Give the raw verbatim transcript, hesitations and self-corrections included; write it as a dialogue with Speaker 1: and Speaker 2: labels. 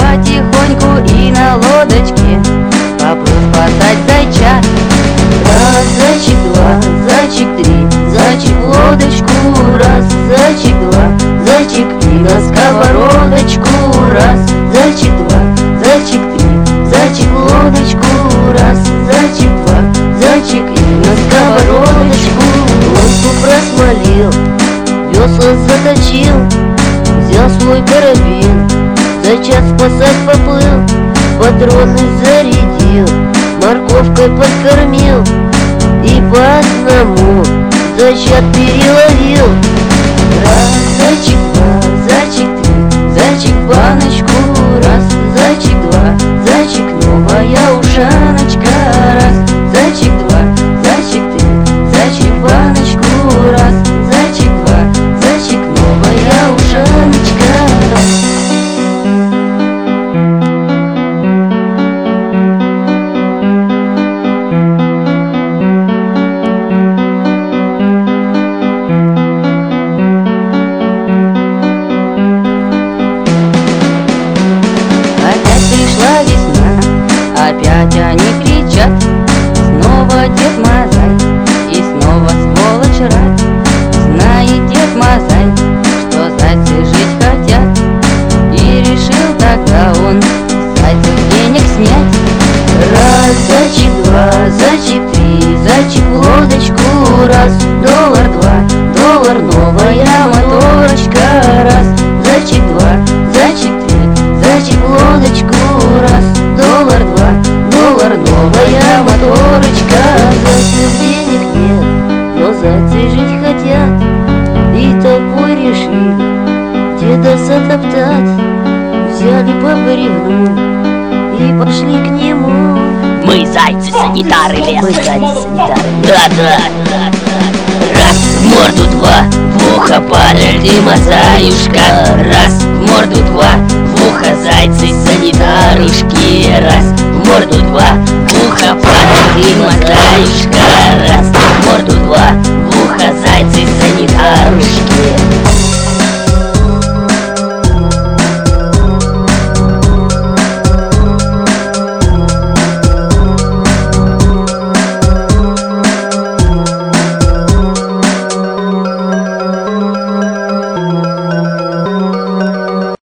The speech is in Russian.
Speaker 1: потихоньку и на лодочке поплыл спасать зайчат. Раз, зайчик, два, зайчик, три, зайчик в лодочку, раз, зайчик, два, зайчик, и на сковородочку, раз, зайчик, два, зайчик, три, зайчик в лодочку, раз, зайчик, два, зайчик, и на сковородочку. Лодку просмолил, весла заточил, взял свой карабин, зайчат спасать поплыл, патроны зарядил, морковкой подкормил и по одному зайчат переловил. Раз, зайчик, два, зайчик, три, зайчик в баночку, раз, зайчик, два, зайчик, новая ушаночка, раз, зайчик, два, зайчик, три, зайчик в баночку, раз, зайчик, два, зайчик, новая ушаночка, раз. Опять они кричат, снова Дед Мазай, и снова сволочь рад. Знает Дед Мазай, что зайцы жить хотят, и решил тогда он зайцев денег снять. Раз, зайчик, два, зайчик, три, зайчик в лодочку, раз, доллар, два, доллар, новая моторочка, раз, зайчик, два, зайчик, три, зайчик в лодочку, раз, доллар, два, доллар, новая моторочка. Зайцев денег нет, но зайцы жить хотят, и толпой решили деда затоптать. Взяли по бревну и пошли к нему.
Speaker 2: Мы зайцы-санитары леса.
Speaker 1: Мы зайцы-санитары.
Speaker 2: Да-да. Раз, в морду, два, в ухо парень ты мазаюшка. Раз, в морду, два, в ухо зайцы-санитарушки. Раз, в морду, два, в ухо парень ты мазаюшка.